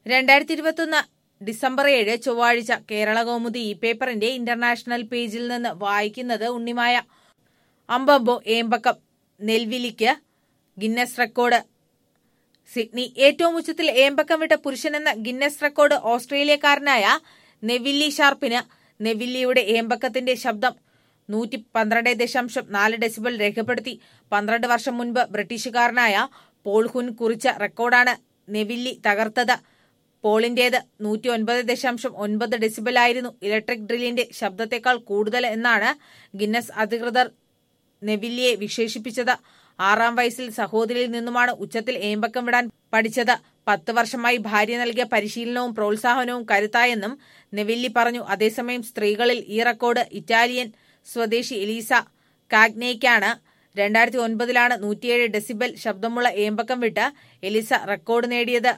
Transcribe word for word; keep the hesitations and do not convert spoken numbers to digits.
രണ്ടായിരത്തി ഇരുപത്തൊന്ന് ഡിസംബർ ഏഴ് ചൊവ്വാഴ്ച കേരള കൗമുദി ഈ പേപ്പറിന്റെ ഇന്റർനാഷണൽ പേജിൽ നിന്ന് വായിക്കുന്നത് ഉണ്ണിമായ. അമ്പമ്പോ ഏമ്പക്കം നെൽവിലിക്ക് ഗിന്നസ് റെക്കോർഡ്. സിഡ്നി ഏറ്റവും ഉച്ചത്തിൽ ഏമ്പക്കം വിട്ട പുരുഷനെന്ന ഗിന്നസ് റെക്കോർഡ് ഓസ്ട്രേലിയക്കാരനായ നെവില്ലി ഷാർപ്പിന്. നെവില്ലിയുടെ ഏമ്പക്കത്തിന്റെ ശബ്ദം നൂറ്റി പന്ത്രണ്ട് ദശാംശം നാല് ഡെസിബൽ രേഖപ്പെടുത്തി. പന്ത്രണ്ട് വർഷം മുൻപ് ബ്രിട്ടീഷുകാരനായ പോൾ ഹുൻ കുറിച്ച റെക്കോർഡാണ് നെവില്ലി തകർത്തത്. പോളിന്റേത് നൂറ്റി ഒൻപത് ദശാംശം ഒൻപത് ഡെസിബലായിരുന്നു. ഇലക്ട്രിക് ഡ്രില്ലിന്റെ ശബ്ദത്തേക്കാൾ കൂടുതൽ എന്നാണ് ഗിന്നസ് അധികൃതർ നെവില്ലിയെ വിശേഷിപ്പിച്ചത്. ആറാം വയസ്സിൽ സഹോദരിയിൽ നിന്നുമാണ് ഉച്ചത്തിൽ ഏമ്പക്കം വിടാൻ പഠിച്ചത്. പത്ത് വർഷമായി ഭാര്യ നൽകിയ പരിശീലനവും പ്രോത്സാഹനവും കരുത്തായെന്നും നെവില്ലി പറഞ്ഞു. അതേസമയം സ്ത്രീകളിൽ ഈ റെക്കോർഡ് ഇറ്റാലിയൻ സ്വദേശി എലീസ കാഗ്നേയ്ക്കാണ്. രണ്ടായിരത്തി ഒൻപതിലാണ് നൂറ്റിയേഴ് ഡെസിബൽ ശബ്ദമുള്ള ഏമ്പക്കം വിട്ട് എലിസ റെക്കോർഡ് നേടിയത്.